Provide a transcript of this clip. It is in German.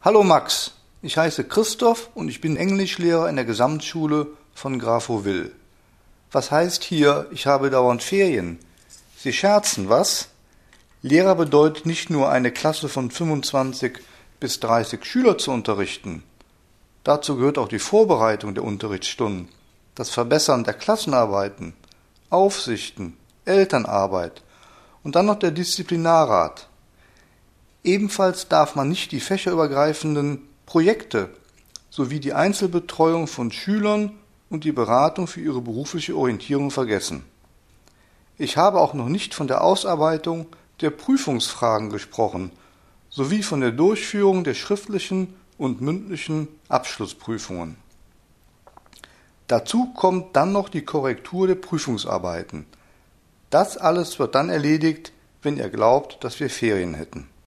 Hallo Max, ich heiße Christoph und ich bin Englischlehrer in der Gesamtschule von Grafowil. Was heißt hier, ich habe dauernd Ferien? Sie scherzen, was? Lehrer bedeutet nicht nur eine Klasse von 25 bis 30 Schüler zu unterrichten. Dazu gehört auch die Vorbereitung der Unterrichtsstunden, das Verbessern der Klassenarbeiten, Aufsichten, Elternarbeit und dann noch der Disziplinarrat. Ebenfalls darf man nicht die fächerübergreifenden Projekte sowie die Einzelbetreuung von Schülern und die Beratung für ihre berufliche Orientierung vergessen. Ich habe auch noch nicht von der Ausarbeitung der Prüfungsfragen gesprochen, sowie von der Durchführung der schriftlichen und mündlichen Abschlussprüfungen. Dazu kommt dann noch die Korrektur der Prüfungsarbeiten. Das alles wird dann erledigt, wenn ihr glaubt, dass wir Ferien hätten.